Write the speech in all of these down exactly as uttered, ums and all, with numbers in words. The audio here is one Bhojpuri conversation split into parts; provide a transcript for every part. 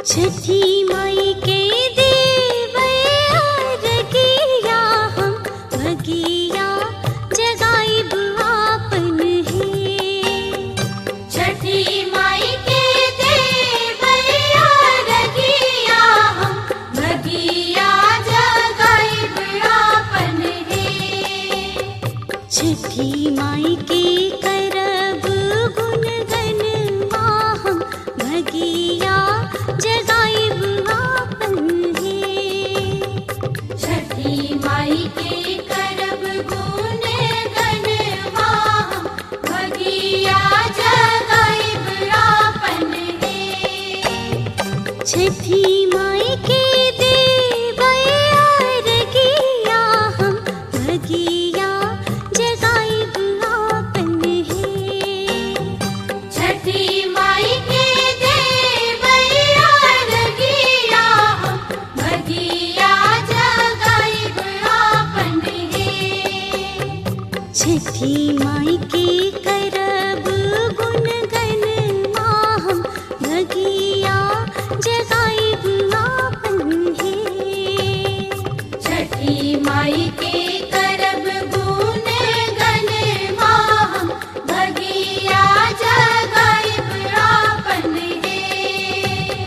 छठी माई के देवैया रगिया हम भगिया जगाइब आपन है। छठी माई के देवैया रगिया हम भगिया जगाइब आपन है। छठी माई के करब गुण गनवा हम भगिया जगाइब आपन है। छठी माई के करब गुण गनवा हम भगिया जगाइब आपन है। छठी माई के देवैया रगिया हम भगिया जगाइब आपन है। छठी माई के देवैया रगिया हम भगिया जगाइब आपन है। छठी माई के करब गुण गनवा हम भगिया जगाइब आपन है। छठी माई के करब गुण गनवा हम भगिया जगाइब आपन है।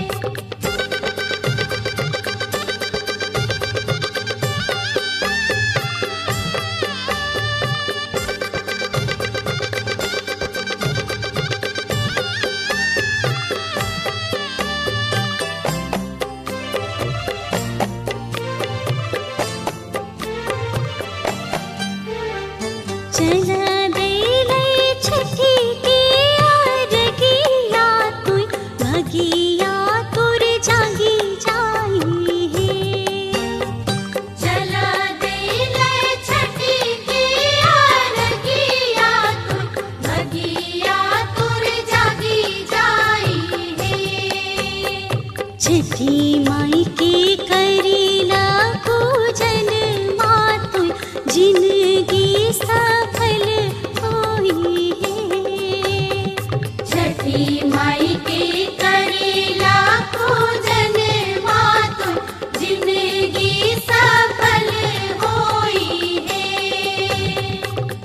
चला देलै छठी के आरगिया तुई भगिया तोर जागी जाई है। चला देलै छठी के आरगिया तुई भगिया तोर जागी जाई है। छठी माई के करीला पूजन मातुई जिंदगी सफल होई है। छठी माई के करीला पूजन मातुई जिंदगी सफल होई है।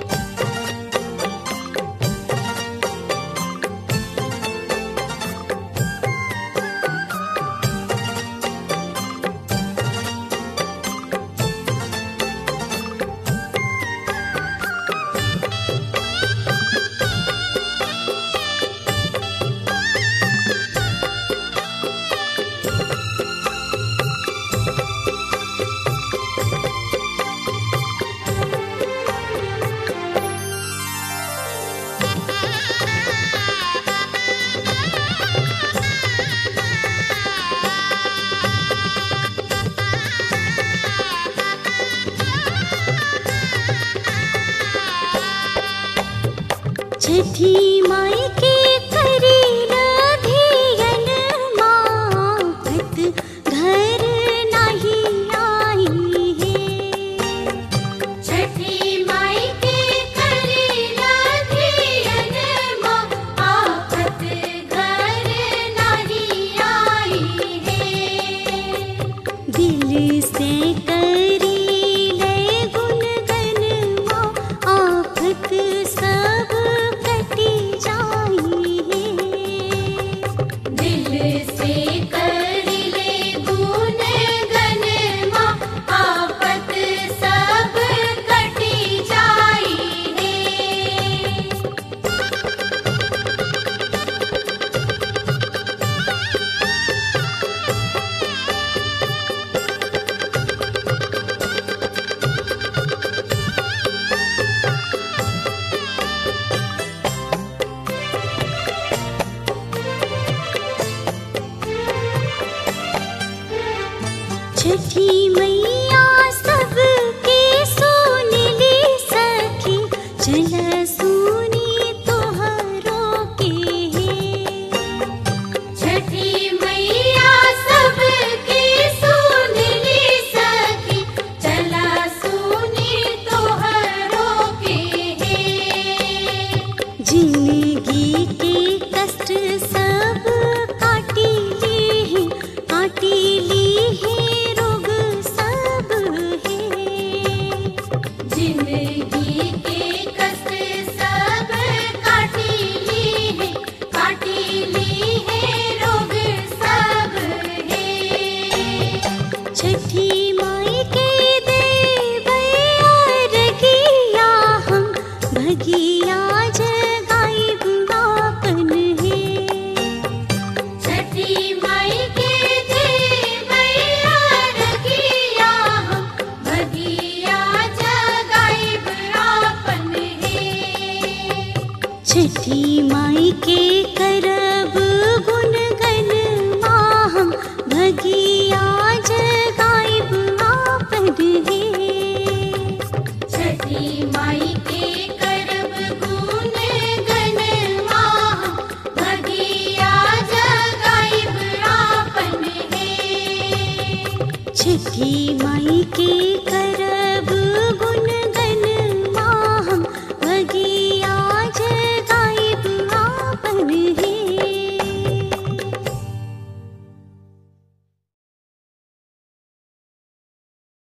छठी माई के करीला धियन माफत घर नाही आई है। छठी माई के करीला धियन आफत घर नहीं आई है। दिल से करीले गुण गनवा आफत सब कटी जाई है। दिल से करीले गुण गनवा आफत सब कटी जाई है। छठी मैया सबके सुन ली सखी चल सुनी तोहरो के है। छठी मैया सबके सुन ली सखी चला सुनी तोहरो के है। जिंदगी के कष्ट सब काटी ले छठी माई के